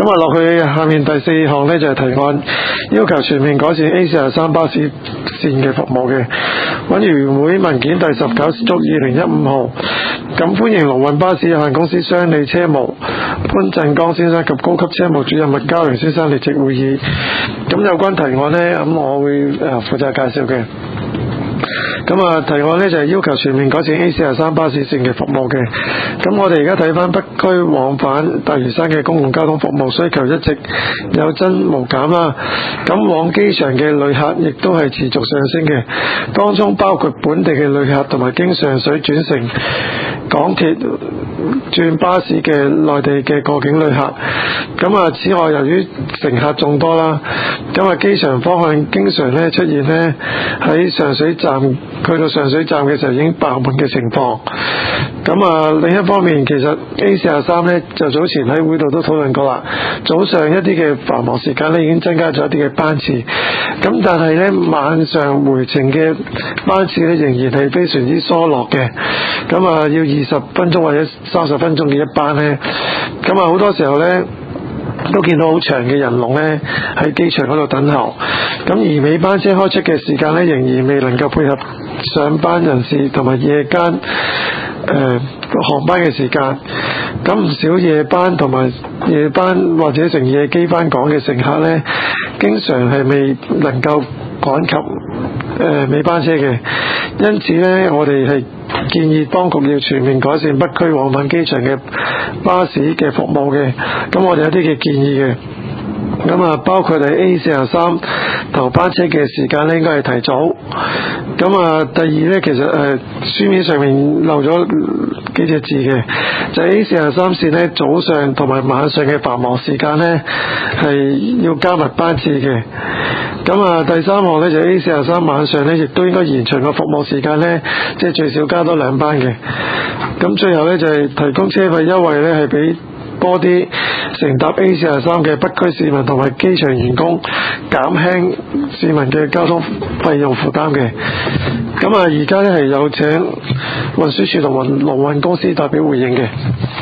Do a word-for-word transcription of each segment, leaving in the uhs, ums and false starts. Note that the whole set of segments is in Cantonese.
啊落去下面第四項呢，就係、是、提案，要求全面改善 A 四十三巴士線嘅服務嘅。委員會文件第十九足二零一五號，咁歡迎龍運巴士有限公司商理車務潘振剛先生及高級車務主任麥嘉榮先生列席會議。咁有關提案呢，咁我會誒負責介紹嘅。咁啊，提案呢就係要求全面改善 A 四十三巴士線嘅服務嘅。咁我哋而家睇翻北區往返大嶼山嘅公共交通服務需求一直有增無減啦。咁往機場嘅旅客亦都係持續上升嘅，當中包括本地嘅旅客同埋經上水轉乘港鐵轉巴士嘅內地嘅過境旅客。咁啊，此外由於乘客眾多啦，咁啊機場方向經常咧出現咧喺上水站去到上水站嘅時候已經爆滿嘅情況。咁啊另一方面，其實 A 四十三咧就早前喺會度都討論過啦，早上一啲嘅繁忙時間咧已經增加咗一啲嘅班次，咁但係咧晚上回程嘅班次咧仍然係非常之疏落嘅。咁啊要二十分鐘或者三十分鐘嘅一班咧，咁啊好多時候咧都見到好長嘅人龍呢喺機場嗰度等候，咁而尾班車開出嘅時間呢，仍然未能夠配合上班人士同埋夜間誒、呃、航班嘅時間，咁唔少夜班同埋夜班或者乘夜機返港嘅乘客呢，經常係未能夠趕及誒、呃、尾班車嘅，因此呢，我哋係建議當局要全面改善北區往返機場嘅巴士嘅服務嘅。咁我哋有啲嘅建議嘅，咁啊包括係 A 四十三頭班車嘅時間咧應該係提早。咁啊第二呢，其實誒、呃、書面上面漏咗幾隻字嘅，就係、A 四十三線呢早上同埋晚上嘅繁忙時間呢係要加密班次嘅。咁啊第三項呢，就係、A 四十三晚上呢亦都應該延長個服務時間呢，即係最少加多兩班嘅。咁最後呢，就係、是、提供車費優惠呢係俾多啲乘搭 A 四十三嘅北區市民同埋機場員工，減輕市民嘅交通費用負擔嘅。咁啊而家呢係有請運輸署同運龍運公司代表回應嘅。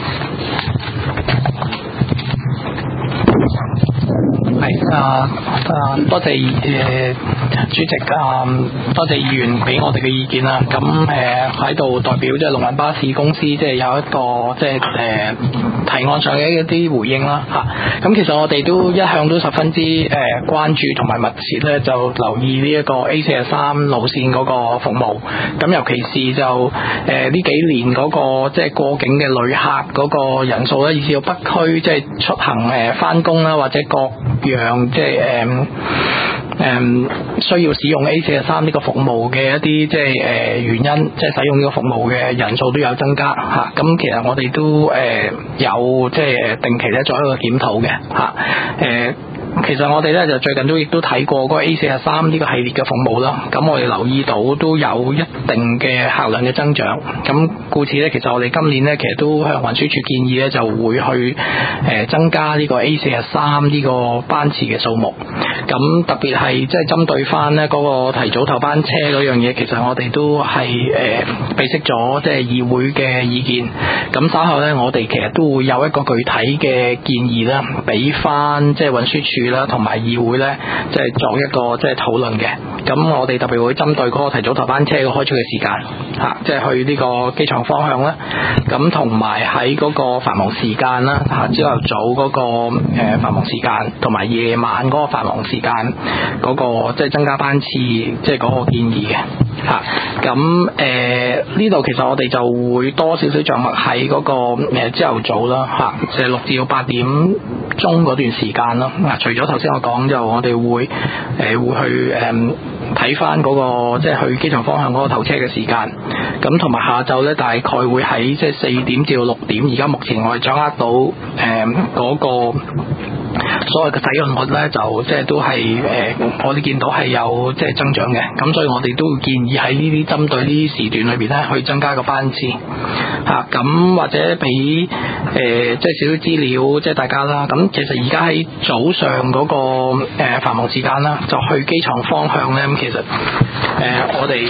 係啊啊，多謝誒、呃、主席啊，多謝議員俾我哋嘅意見啦。咁誒喺度代表即係龍運巴士公司，即係有一個即係誒提案上嘅一啲回應啦嚇。咁、啊、其實我哋都一向都十分之誒、呃、關注同埋密切咧，就留意呢一個 A 四十三路線嗰個服務。咁尤其是就誒呢、呃、幾年嗰、那個即係過境嘅旅客嗰個人數咧，以至到北區即係出行誒返工啦，或者各樣即係誒誒需要使用 A 四十三呢個服務嘅一啲即係誒、呃、原因，即係使用呢個服務嘅人數都有增加嚇。咁、啊、其實我哋都誒、呃、有即係定期咧做一個檢討嘅嚇誒。其實我哋咧就最近都亦都睇過嗰個 A 四十三呢個系列嘅服務啦，咁我哋留意到都有一定嘅客量嘅增長，咁故此咧，其實我哋今年咧其實都向運輸署建議咧就會去誒、呃、增加呢個 A 四十三呢個班次嘅數目，咁特別係即係針對翻咧嗰個提早頭班車嗰樣嘢，其實我哋都係誒備悉咗即係議會嘅意見，咁稍後咧我哋其實都會有一個具體嘅建議啦，俾翻即係運輸署啦，同埋議會咧，即係作一個即係討論嘅。咁我哋特別會針對嗰個提早頭班車嘅開出嘅時間，嚇，即係去呢個機場方向啦。咁同埋喺嗰個繁忙時間啦，嚇，朝頭早嗰個誒繁忙時間，同埋夜晚嗰個繁忙時間嗰個即係增加班次，即係嗰個建議嘅。嚇，咁誒呢度其實我哋就會多少少着墨喺嗰個誒朝頭早啦，嚇，即係六至到八點鐘嗰段時間啦。嗱，除咗頭先我講就我哋會誒、呃、會去誒睇翻嗰個即係去機場方向嗰個頭車嘅時間，咁同埋下晝咧大概會喺即係四點至到六點，而家目前我哋掌握到誒嗰、呃那個所謂嘅使用率咧，就即係都係誒、呃、我哋見到係有即係增長嘅，咁所以我哋都會建議喺呢啲針對呢啲時段裏邊咧去增加個班次嚇，咁、啊、或者俾誒、呃、即係少少資料即係大家啦。咁其實而家喺早上嗰、那個誒、呃、繁忙時間啦，就去機場方向咧，咁其實誒、呃、我哋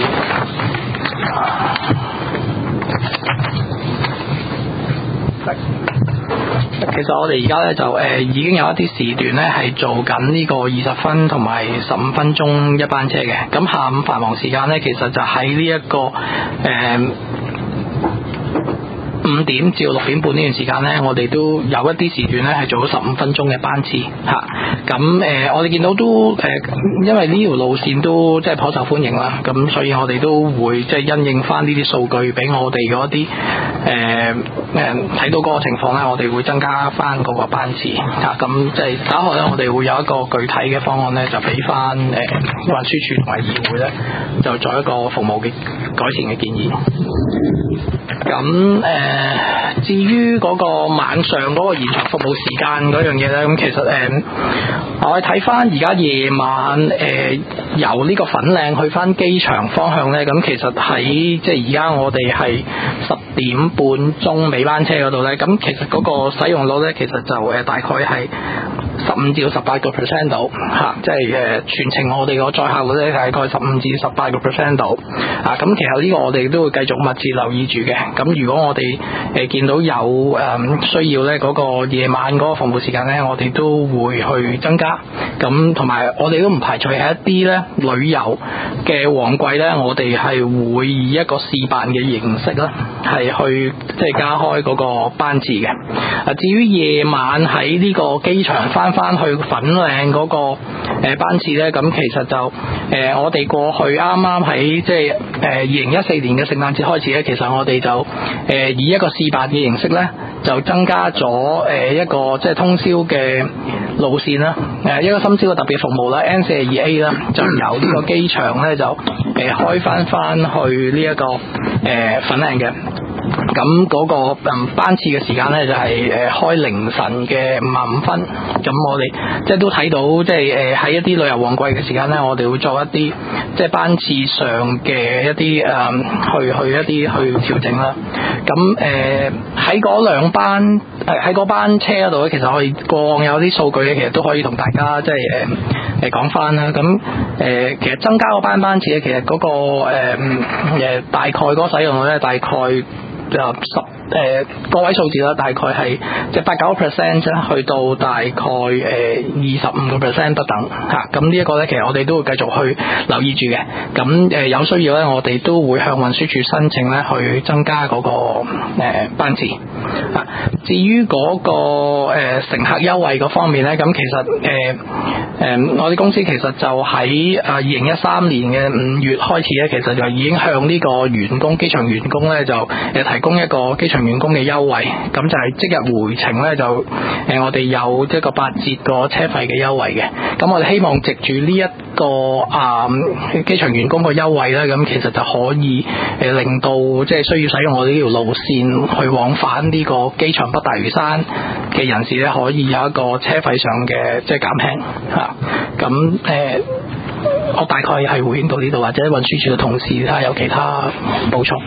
其實我哋而家咧就誒、呃、已經有一啲時段咧係做緊呢個二十分同埋十五分鐘一班車嘅。咁下午繁忙時間咧，其實就喺呢一個誒。呃五點至到六點半呢段時間呢，我哋都有一啲時段呢係做咗十五分鐘嘅班次嚇。咁誒、呃，我哋見到都誒、呃，因為呢條路線都即係頗受歡迎啦。咁所以我哋都會即係因應翻呢啲數據俾我哋嗰啲誒誒睇到嗰個情況呢，我哋會增加翻嗰個班次嚇。咁即係稍後呢，我哋會有一個具體嘅方案呢，就俾翻誒運輸署同埋議會呢，就做一個服務嘅改善嘅建議。咁誒、呃，至於嗰個晚上嗰個延長服務時間嗰樣嘢咧，咁其實誒、呃，我哋睇翻而家夜晚誒、呃、由呢個粉嶺去翻機場方向咧，咁其實喺即係而家我哋係十點半鐘尾班車嗰度咧，咁其實嗰個使用率咧，其實就誒、呃、大概係十五至到十八個 percent 度嚇，即係誒全程我哋個載客率咧大概十五至十八個 percent 度啊。咁其實呢個我哋都會繼續密切留意住嘅。咁如果我哋誒、呃、見到有誒、呃、需要咧，嗰、那個夜晚嗰個服務時間咧，我哋都會去增加。咁同埋我哋都唔排除係一啲咧旅遊嘅旺季咧，我哋係會以一個試辦嘅形式啦，係去即係加開嗰個班次嘅。啊，至於夜晚喺呢個機場翻翻去粉嶺嗰個誒班次咧，咁其實就誒、呃、我哋過去啱啱喺即係誒二零一四年嘅聖誕節開始咧，其實我哋就誒、呃、以一個試辦嘅形式咧，就增加咗誒一個即係通宵嘅路線啦，誒一個深宵嘅特別服務啦 ，N 四十二 A 啦，就由呢個機場咧就誒開翻翻去呢、這、一個誒、呃、粉嶺嘅。咁嗰個班次嘅時間咧就係誒開凌晨嘅五十五分，咁我哋即係都睇到，即係誒喺一啲旅遊旺季嘅時間咧，我哋會做一啲即係班次上嘅一啲誒去去一啲去調整啦。咁誒喺嗰兩班誒喺嗰班車嗰度咧，其實我哋過往有啲數據咧，其實都可以同大家即係誒誒講翻啦。咁誒、呃、其實增加嗰班班次咧，其實嗰、嗰個誒、呃、大概嗰個使用率咧，大概就十誒個位數字啦，大概係即係八九個 percent 啫，去到大概誒二十五個 percent 不等嚇。咁呢一個咧，其實我哋都會繼續去留意住嘅。咁誒有需要咧，我哋都會向運輸署申請咧，去增加嗰個誒班次啊。至於嗰個誒乘客優惠嗰方面咧，咁其實誒誒我哋公司其實就喺啊二零一三年嘅五月開始咧，其實就已經向呢個員工機場員工咧就誒提供一個機場員工嘅優惠，咁就係即日回程咧就誒、呃、我哋有一個八折個車費嘅優惠嘅。咁我哋希望藉住呢一個啊機場員工個優惠咧，咁其實就可以誒、呃、令到即係需要使用我哋呢條路線去往返呢個機場北大嶼山嘅人士咧，可以有一個車費上嘅即係減輕嚇。咁誒、呃、我大概係回應到呢度，或者運輸署嘅同事睇下有其他補充。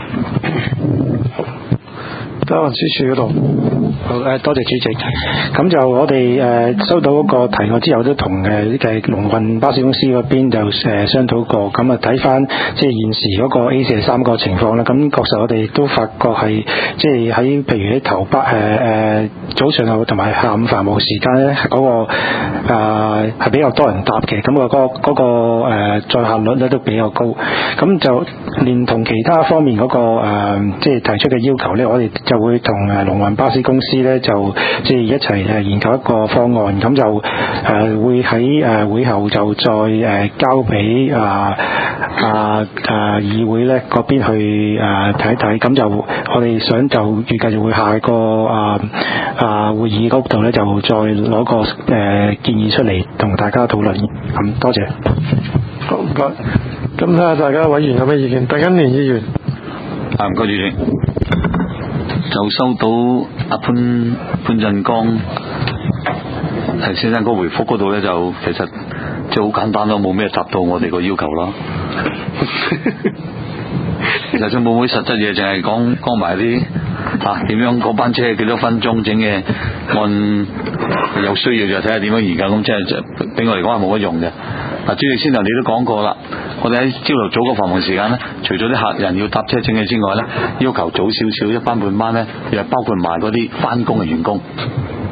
喺運輸署嗰度， 好誒，多謝主席。咁就我哋誒、呃、收到嗰個提案之後，都同誒嘅龍運巴士公司嗰邊就誒、呃、商討過。咁啊睇翻即係現時嗰個 A 四十三個情況啦。咁確實我哋都發覺係即係喺譬如喺頭班誒誒早上同埋下午繁忙時間咧，嗰、那個啊係、呃、比較多人搭嘅。咁、那個嗰、那個誒、呃、載客率咧都比較高。咁就連同其他方面嗰、那個、呃、即係提出嘅要求咧，我哋就會同誒龍運巴士公司咧就即係一齊誒研究一個方案，咁就誒、呃、會喺誒會後就再誒交俾啊啊啊議會咧嗰邊去誒睇一睇，咁就我哋想就預計就會下個啊啊會議嗰度咧就再攞個誒、呃、建議出嚟同大家討論。咁多謝。 好唔該。咁睇下大家委員有咩意見？鄧欣年議員。 啊，唔該主席。就收到阿潘潘振剛係先生個回覆嗰度咧，就其實即係好簡單咯，冇咩答到我哋個要求咯。就算冇咩實質嘢，淨係講講埋啲嚇點樣嗰班車幾多分鐘整嘅，按有需要就睇下點樣研究。咁即係就俾我嚟講係冇乜用嘅。嗱，主席先頭你都講過啦，我哋喺朝頭早個繁忙時間咧，除咗啲客人要搭車整嘅之外咧，要求早少少一班半班咧，又包括埋嗰啲翻工嘅員工。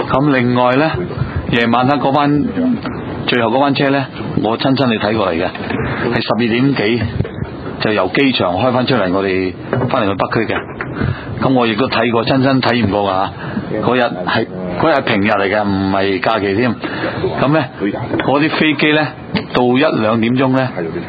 咁另外呢，夜晚黑嗰班最後嗰班車呢，我親親你睇過嚟嘅，係十二點幾就由機場開翻出嚟，我哋翻嚟去北區嘅。咁我亦都睇過，親身體驗過㗎。嗰日係嗰日係平日嚟嘅，唔係假期添。咁呢，嗰啲飛機呢，到一兩點鐘呢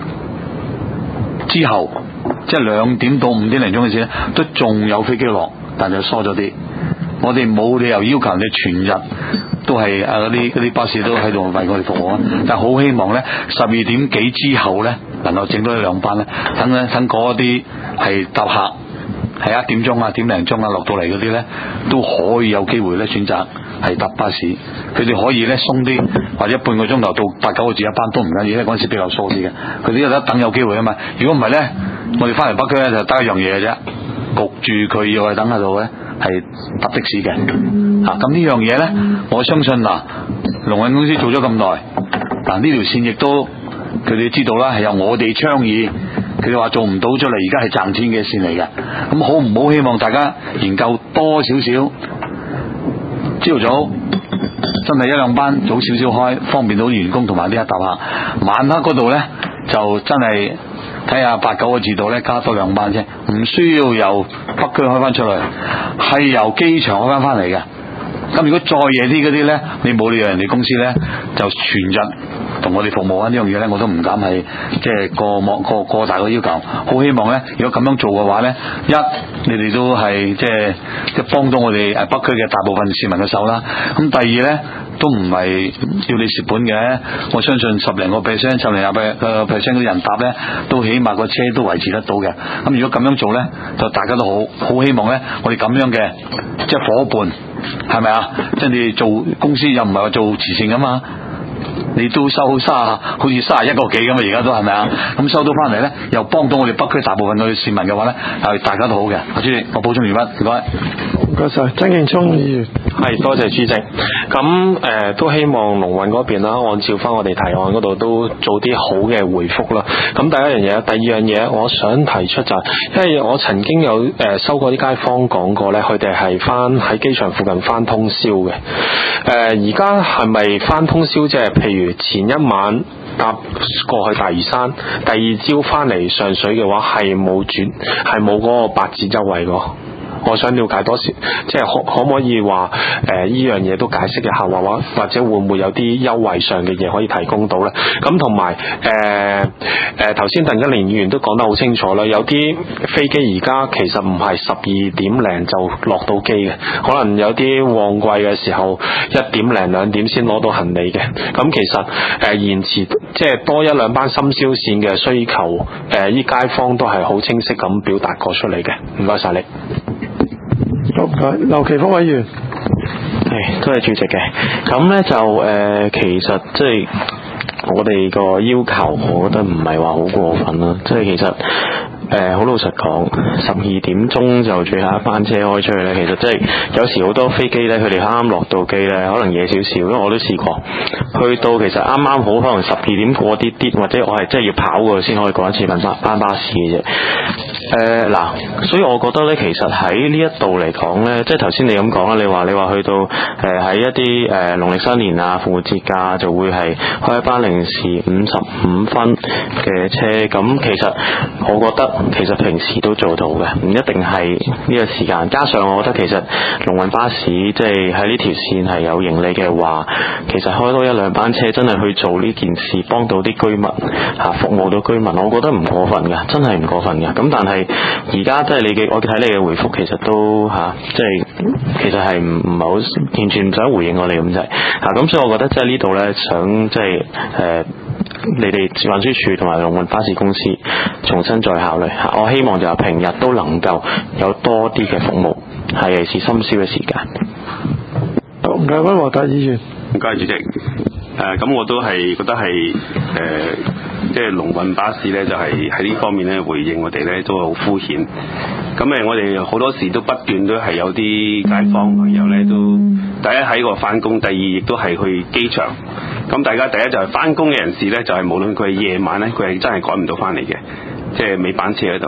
之後，即係兩點到五點零鐘嘅時呢，都仲有飛機落，但就疏咗啲。我哋冇理由要求你全日都係啊嗰啲嗰啲巴士都喺度為我哋服務啊，但係好希望呢，十二點幾之後呢，能夠整多一兩班呢，等咧等嗰啲係搭客係一點鐘啊點零鐘啊落到嚟嗰啲呢，都可以有機會呢選擇係搭巴士，佢哋可以呢鬆啲，或者半個鐘頭到八九個字一班都唔緊要，因為嗰陣時比較疏啲嘅，佢哋有得等有機會啊嘛。如果唔係呢，我哋翻嚟北區呢，就得一樣嘢嘅啫，焗住佢要去等喺度呢。係搭的士嘅，啊咁呢樣嘢呢，我相信嗱，龍運公司做咗咁耐，嗱呢條線亦都佢哋知道啦，係由我哋倡議，佢哋話做唔到出嚟，而家係賺錢嘅線嚟嘅，咁好唔好？希望大家研究多少少，朝早真係一兩班早少少開，方便到員工同埋啲一搭客，晚黑嗰度呢，就真係。睇下八九個字度呢，加多兩班啫，唔需要由北區開翻出嚟，係由機場開翻翻嚟嘅。咁如果再夜啲嗰啲呢，你冇理由人哋公司呢，就全日同我哋服務啊！呢樣嘢呢，我都唔敢係即係過莫過過大個要求。好希望呢，如果咁樣做嘅話呢，一你哋都係即係即係幫到我哋誒北區嘅大部分市民嘅手啦。咁第二呢，都唔係要你蝕本嘅，我相信十零個 percent、十零廿個 percent 嘅人搭呢，都起碼個車都維持得到嘅。咁如果咁樣做呢，就大家都好好希望呢，我哋咁樣嘅即係夥伴，係咪啊？即係你做公司又唔係話做慈善噶嘛？你都收卅，好似卅一個幾咁啊！而家都係咪啊？咁收到翻嚟呢，又幫到我哋北區大部分嘅市民嘅話呢，係大家都好嘅。阿主席，我補充完畢，唔該。 唔該晒，曾勁聰議員。 係，多謝主席。咁誒、呃、都希望龍運嗰邊啦，按照翻我哋提案嗰度都做啲好嘅回覆啦。咁第一樣嘢，第二樣嘢，我想提出就係、是，因為我曾經有誒、呃、收過啲街坊講過呢，佢哋係翻喺機場附近翻通宵嘅。誒而家係咪翻通宵？即係譬如前一晚搭過去大嶼山，第二朝翻嚟上水嘅話，係冇轉，係冇嗰個八折優惠㗎。我想了解多少，即係可可唔可以話誒呢樣嘢都解釋一下，或或或者會唔會有啲優惠上嘅嘢可以提供到呢？咁同埋誒誒頭先鄧一年議員都講得好清楚啦，有啲飛機而家其實唔係十二點零就落到機嘅，可能有啲旺季嘅時候一點零兩點先攞到行李嘅。咁其實誒、呃、延遲即係多一兩班深宵線嘅需求，誒、呃、呢街坊都係好清晰咁表達過出嚟嘅。唔該晒你。 好，唔該，劉奇峰委員。 係，多謝主席嘅。咁呢就誒、呃，其實即係我哋個要求，我覺得唔係話好過分啦。即係其實誒，好、呃、老實講，十二點鐘就最後一班車開出去呢。其實即係有時好多飛機呢，佢哋啱啱落到機呢，可能夜少少，因為我都試過去到，其實啱啱好可能十二點過啲啲，或者我係真係要跑過先可以過一次班班巴士嘅啫。誒嗱、呃，所以我覺得咧，其實喺呢一度嚟講咧，即係頭先你咁講啦，你話你話去到誒喺、呃、一啲誒農曆新年啊、復活節假就會係開一班零時五十五分嘅車，咁其實我覺得其實平時都做到嘅，唔一定係呢個時間。加上我覺得其實龍運巴士即係喺呢條線係有盈利嘅話，其實開多一兩班車真係去做呢件事，幫到啲居民嚇、啊，服務到居民，我覺得唔過分嘅，真係唔過分嘅。咁但係而家即係你嘅，我睇你嘅回覆其實都嚇、啊，即係其實係唔唔係好完全唔想回應我哋咁滯嚇，咁、啊、所以我覺得即係呢度呢，想即係誒、呃、你哋運輸署同埋龍運巴士公司重新再考慮嚇、啊，我希望就係平日都能夠有多啲嘅服務，係尤其是深宵嘅時間。 好，唔該，溫和達議員。 唔該，主席。誒、呃，咁我都係覺得係誒。呃即係龍運巴士咧，就係喺呢方面咧回應我哋咧都係好敷衍。咁誒，我哋好多時都不斷都係有啲街坊朋友咧，都第一喺個翻工，第二亦都係去機場。咁大家第一就係翻工嘅人士咧，就係、是、無論佢係夜晚咧，佢係真係趕唔到翻嚟嘅，即係尾班車喺度。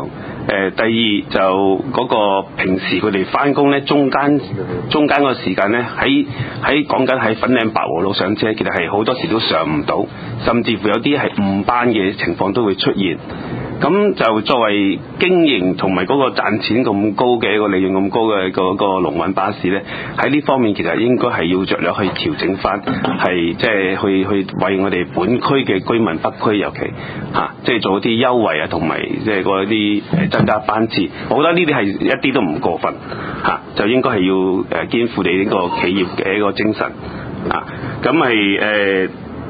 誒第二就嗰個平時佢哋翻工咧，中間中間個時間咧，喺喺講緊喺粉嶺白和路上車，其實係好多時都上唔到，甚至乎有啲係誤班嘅情況都會出現。咁就作為經營同埋嗰個賺錢咁高嘅一個利潤咁高嘅嗰個龍運巴士咧，喺呢方面其實應該係要着力去調整翻，係即係去去為我哋本區嘅居民，北區尤其嚇，即係做啲優惠啊，同埋即係嗰啲誒增加班次。我覺得呢啲係一啲都唔過分嚇，就應該係要誒肩負你呢個企業嘅一個精神啊。咁係誒。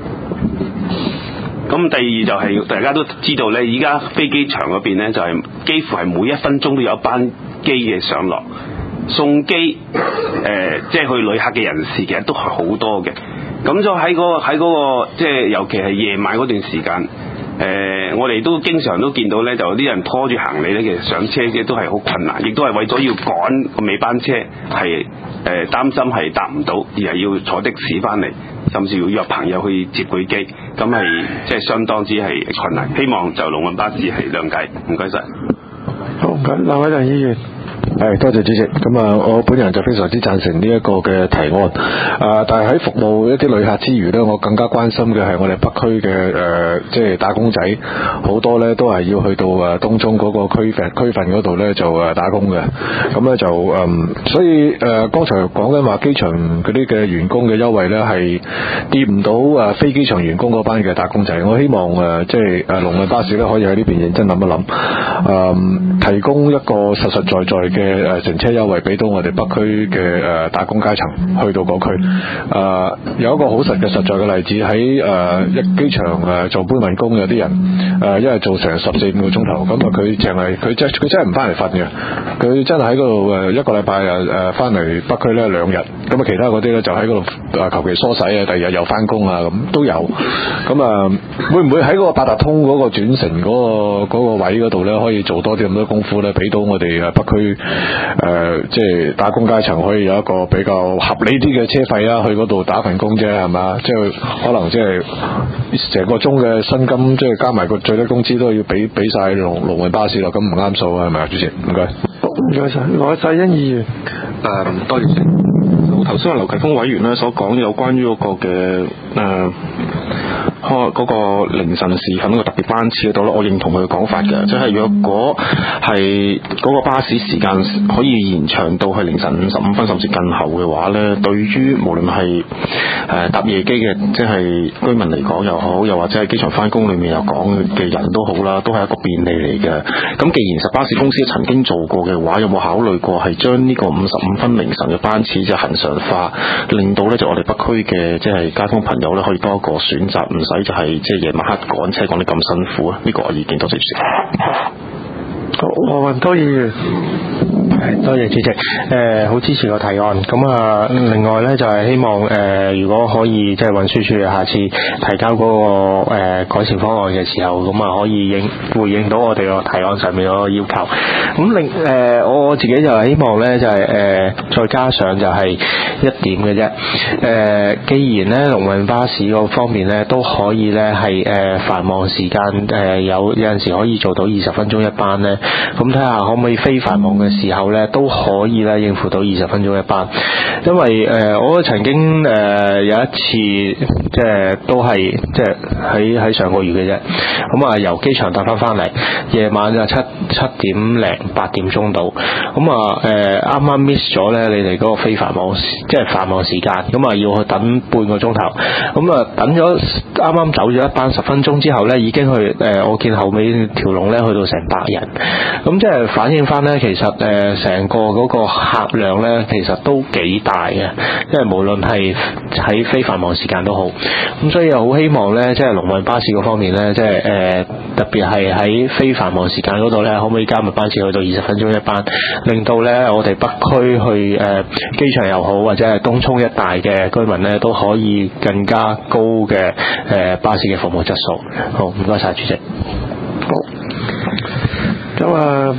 咁第二就係、是、大家都知道呢，依家飛機場嗰邊呢，就係、是、幾乎係每一分鐘都有一班機嘅上落，送機誒、呃，即係去旅客嘅人士其實都係好多嘅。咁就喺嗰、那個喺嗰、那個即係尤其係夜晚嗰段時間，誒、呃，我哋都經常都見到呢，就有啲人拖住行李呢，其實上車嘅都係好困難，亦都係為咗要趕個尾班車，係誒擔心係搭唔到，而係要坐的士翻嚟。甚至要約朋友去接佢機，咁係即係相當之係困難。希望就龍運巴士係諒解，唔該晒。 好，唔該，劉偉強議員。 係，多謝主席。咁啊，我本人就非常之贊成呢一個嘅提案。啊，但係喺服務一啲旅客之餘呢，我更加關心嘅係我哋北區嘅誒，即係打工仔，好多呢都係要去到誒東涌嗰個區份區份嗰度呢就誒打工嘅。咁呢就嗯，所以誒剛才講緊話機場嗰啲嘅員工嘅優惠呢係跌唔到誒非機場員工嗰班嘅打工仔。我希望誒即係誒龍運巴士呢可以喺呢邊認真諗一諗，誒提供一個實實在在嘅誒乘車優惠俾到我哋北區嘅誒打工階層去到嗰區。誒有一個好實嘅實在嘅例子，喺誒一機場誒做搬運工，有啲人誒一日做成十四五個鐘頭，咁啊佢淨係佢真佢真係唔翻嚟瞓嘅，佢真係喺嗰度誒一個禮拜誒誒翻嚟北區咧兩日，咁啊其他嗰啲咧就喺嗰度誒求其梳洗啊，第二日又翻工啊，咁都有。咁啊會唔會喺嗰個八達通嗰個轉乘嗰個嗰個位嗰度咧，可以做多啲咁多功夫咧，俾到我哋誒北區誒、呃，即係打工階層可以有一個比較合理啲嘅車費啊，去嗰度打份工啫，係嘛？即係可能即係成個鐘嘅薪金，即係加埋個最低工資都要俾俾晒龍龍運巴士咯，咁唔啱數啊，係咪啊，主席？唔該， 唔該晒，羅世恩議員。 誒，多謝主席。我頭先阿劉啟峰委員咧所講有關於嗰個嘅誒。開嗰個凌晨時分嗰個特別班次嗰度咧，我認同佢嘅講法嘅，即係若果係嗰個巴士時間可以延長到去凌晨五十五分甚至更後嘅話咧，對於無論係誒搭夜機嘅即係居民嚟講又好，又或者係機場翻工裏面又講嘅人都好啦，都係一個便利嚟嘅。咁既然實巴士公司曾經做過嘅話，有冇考慮過係將呢個五十五分凌晨嘅班次就恆常化，令到咧就我哋北區嘅即係交通朋友咧可以多一個選擇，唔使就係即係夜晚黑趕車趕得咁辛苦啊！呢、這個我意見，多謝主席。 好，何雲多議員。 係，多謝主席。誒、呃，好支持個提案。咁啊，另外咧就係、是、希望誒、呃，如果可以即係運輸署下次提交嗰、那個、呃、改善方案嘅時候，咁啊可以應回應到我哋個提案上面嗰個要求。咁另誒，我自己就係希望咧就係、是、誒、呃，再加上就係一點嘅啫。誒、呃，既然咧龍運巴士嗰方面咧都可以咧係誒繁忙時間誒、呃、有有陣時可以做到二十分鐘一班咧，咁睇下可唔可以非繁忙嘅時候咧都可以咧應付到二十分鐘一班。因為誒、呃、我曾經誒、呃、有一次即係都係即係喺喺上個月嘅啫，咁啊由機場搭翻翻嚟，夜晚就七七點零八點鐘到，咁啊誒啱啱 miss 咗咧你哋嗰個非繁忙即係繁忙時間，咁啊要去等半個鐘頭，咁啊等咗啱啱走咗一班十分鐘之後咧，已經去誒、呃、我見後尾條龍咧去到成百人，咁即係反映翻咧其實誒成、呃、個嗰個客量咧其實都幾大嘅，因為無論係喺非繁忙時間都好，咁所以又好希望咧即係龍運巴士嗰方面咧即係誒、呃、特別係喺非繁忙時間嗰度咧，可唔可以加密班次去到二十分鐘一班，令到咧我哋北區去誒、呃、機場又好或者係東涌一帶嘅居民咧都可以更加高嘅誒、呃、巴士嘅服務質素。好，唔該晒主席。 好，咁啊，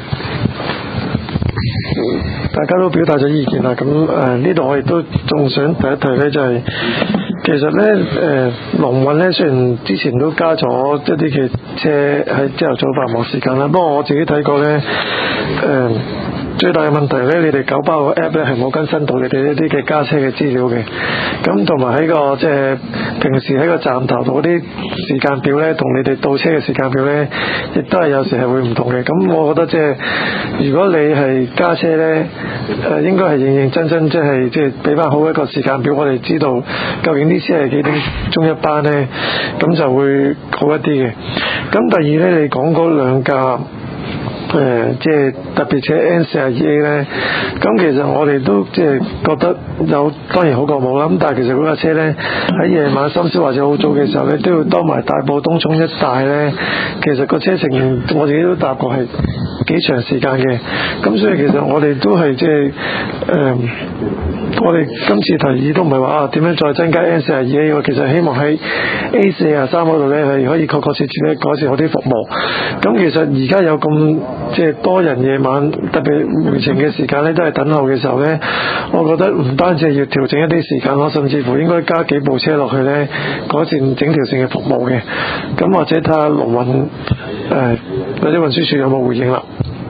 大家都表達咗意見啦。咁誒呢度我亦都仲想提一提咧，就係其實咧，誒龍運咧雖然之前都加咗一啲嘅車喺朝頭早繁忙時間啦，不過我自己睇過咧，誒、呃、最大嘅問題咧，你哋九巴個 app 咧係冇更新到你哋一啲嘅加車嘅資料嘅，咁同埋喺個即係平時喺個站頭度嗰啲時間表咧，同你哋倒車嘅時間表咧，亦都係有時係會唔同嘅。咁我覺得即係如果你係加車咧，誒應該係認認真真即係即係俾翻好一個時間表，我哋知道究竟啲車係幾點鐘一班咧，咁就會好一啲嘅。咁第二咧，你講嗰兩架。誒、呃，即係特別車 N 四十二 A 咧，咁其實我哋都即係覺得有當然好過冇啦。咁但係其實嗰架車咧喺夜晚深宵或者好早嘅時候咧，都要當埋大埔東涌一帶咧，其實個車程我自己都搭過係幾長時間嘅。咁所以其實我哋都係即係誒，我哋今次提議都唔係話啊點樣再增加 N 四十二 A 喎，其實希望喺 A 四十三嗰度咧係可以確確切切咧改善好啲服務。咁其實而家有咁即係多人夜晚特別回程嘅時間咧，都係等候嘅時候咧，我覺得唔單止係要調整一啲時間咯，甚至乎應該加幾部車落去咧，改善整條線嘅服務嘅。咁或者睇下龍運誒或者運輸署有冇回應啦。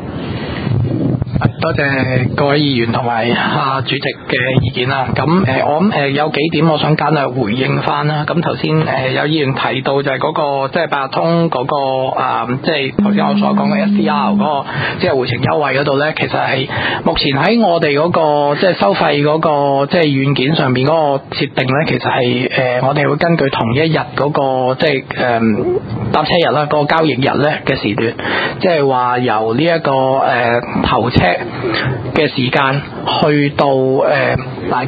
多謝各位議員同埋啊主席嘅意見啦。咁誒、呃，我諗誒、呃、有幾點我想簡略回應翻啦。咁頭先誒有議員提到就係嗰、那個即係八達通嗰、那個啊，即係頭先我所講嘅 S D R 嗰、那個即係回程優惠嗰度咧，其實係目前喺我哋嗰、那個即係收費嗰、那個即係軟件上邊嗰個設定咧，其實係誒、呃、我哋會根據同一日嗰、那個即係誒搭車日啦，嗰、那個交易日咧嘅時段，即係話由呢、這、一個誒、呃、頭車嘅時間去到誒、呃、大概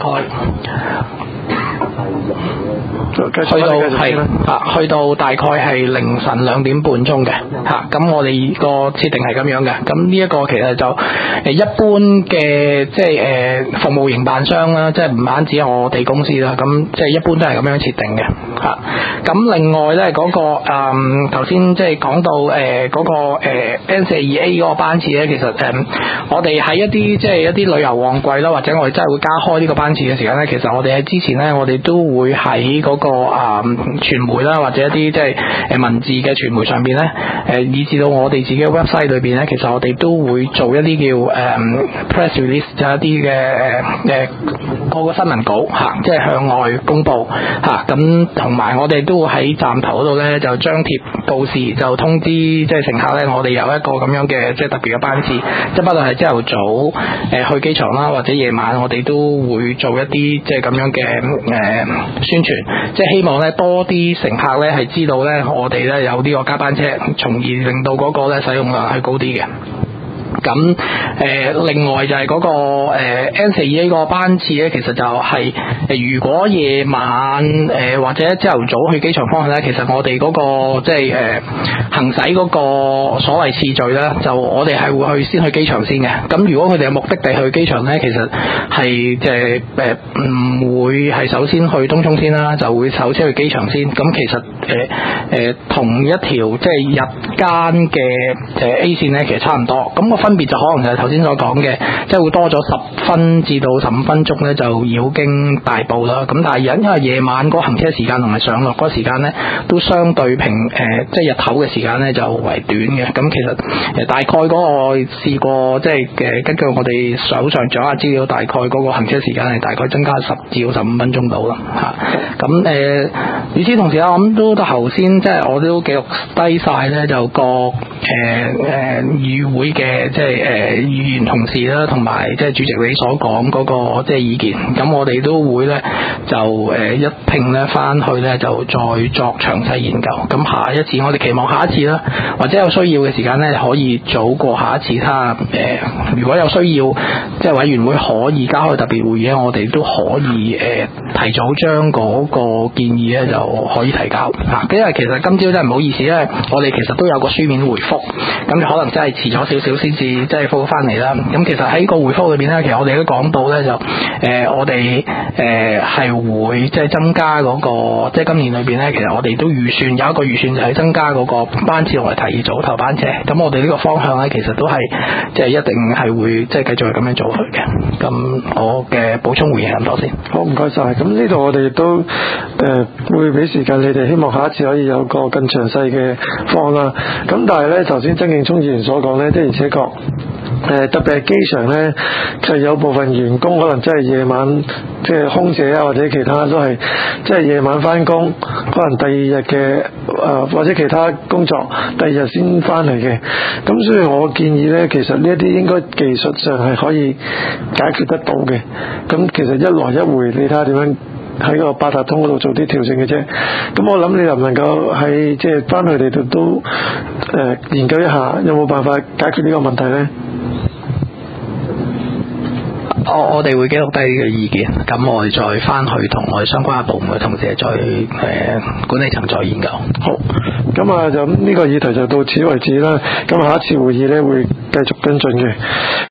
去到係嚇，去到大概係凌晨兩點半鐘嘅嚇。咁我哋個設定係咁樣嘅。咁呢一個其實就誒一般嘅即係誒服務營辦商啦，即係唔單止係我哋公司啦。咁即係一般都係咁樣設定嘅嚇。咁另外咧嗰個誒頭先即係講到誒嗰個誒 N 四十二 A 嗰個班次咧，其實誒我哋喺一啲即係一啲旅遊旺季啦，或者我哋真係會加開呢個班次嘅時間咧，其實我哋喺之前咧，我哋都會喺嗰個啊傳媒啦，或者一啲即係誒文字嘅傳媒上邊咧，誒以至到我哋自己嘅 website 裏邊咧，其實我哋都會做一啲叫誒 press release，就一啲嘅誒誒個個新聞稿嚇，即係向外公佈嚇。咁同埋我哋都會喺站頭嗰度咧，就張貼告示，就通知即係乘客咧，我哋有一個咁樣嘅即係特別嘅班次，即係不論係朝頭早誒、呃、去機場啦，或者夜晚，我哋都會做一啲即係咁樣嘅誒、呃、宣傳，即係希望咧多啲乘客咧係知道咧，我哋咧有呢個加班車，從而令到嗰個咧使用量係高啲嘅。咁誒、呃，另外就係嗰、那個、呃、N 四十二 A 個班次咧，其實就係、是、誒、呃，如果夜晚誒、呃、或者朝頭早去機場方向咧，其實我哋嗰、那個即係誒、呃、行駛嗰個所謂次序咧，就我哋係會去先去機場先嘅。咁如果佢哋有目的地去機場咧，其實係即係誒唔會係首先去東涌先啦，就會首先去機場先。咁其實誒誒、呃呃、同一條即係日間嘅誒 A 線咧，其實差唔多。咁、那個分別就可能就係頭先所講嘅，即係會多咗十分至到十五分鐘咧，就繞經大埔啦。咁但係因因為夜晚嗰行車時間同埋上落嗰時間咧，都相對平誒、呃，即係日頭嘅時間咧就為短嘅。咁其實誒、呃、大概嗰個試過即係誒根據我哋手上掌握資料，大概嗰個行車時間係大概增加十至到十五分鐘到啦嚇。咁誒與此同時啊，我諗都頭先即係我都記錄低晒咧，就個誒誒議會嘅。即係誒議員同事啦，同埋即係主席你所講嗰個即係意見，咁我哋都會咧就誒一併咧翻去咧就再作詳細研究。咁下一次我哋期望下一次啦，或者有需要嘅時間咧可以早過下一次。睇下誒，如果有需要，即係委員會可以加開特別會議咧，我哋都可以誒、呃、提早將嗰個建議咧就可以提交嚇。因為其實今朝真係唔好意思，因為我哋其實都有個書面回覆覆，咁就可能真係遲咗少少先至即係覆翻嚟啦。咁其實喺個回覆裏邊咧，其實我哋都講到咧就誒、呃、我哋誒係會即係增加嗰、那個即係今年裏邊咧，其實我哋都預算有一個預算就係增加嗰個班次同埋提早頭班車。咁我哋呢個方向咧，其實都係即係一定係會即係繼續係咁樣做去嘅。咁我嘅補充回應咁多先。 好，唔該晒。咁呢度我哋亦都誒、呃、會俾時間你哋，希望下一次可以有個更詳細嘅方案啦。咁但係咧，頭先曾敬聰議員所講咧，的而且確誒、呃、特別係機場咧，就有部分員工可能真係夜晚即係空姐啊或者其他都係即係夜晚翻工，可能第二日嘅誒或者其他工作第二日先翻嚟嘅。咁所以我建議咧，其實呢一啲應該技術上係可以解決得到嘅。咁其實一來一回，你睇下點樣喺個八達通嗰度做啲調整嘅啫。咁我諗你能唔能夠喺即係翻去你哋都誒、呃、研究一下，有冇辦法解決呢個問題咧？ 我我哋會記錄低呢個意見，咁我哋再翻去同我哋相關嘅部門嘅同事再誒、呃、管理層再研究。 好，咁啊就呢個議題就到此為止啦。咁下一次會議咧會繼續跟進嘅。